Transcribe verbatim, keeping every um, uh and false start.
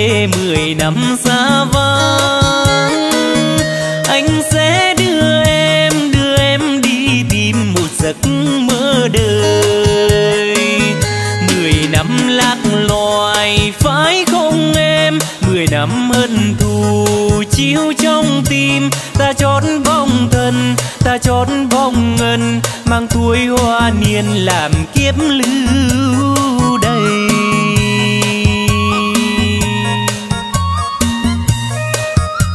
về mười năm xa vắng. Anh sẽ đưa em, đưa em đi tìm một giấc mơ đời. Mười năm lạc loài phải không em? Mười năm hận thù chiếu trong tim. Ta chót vong thân, ta chót vong ngân, mang tuổi hoa niên làm kiếp lưu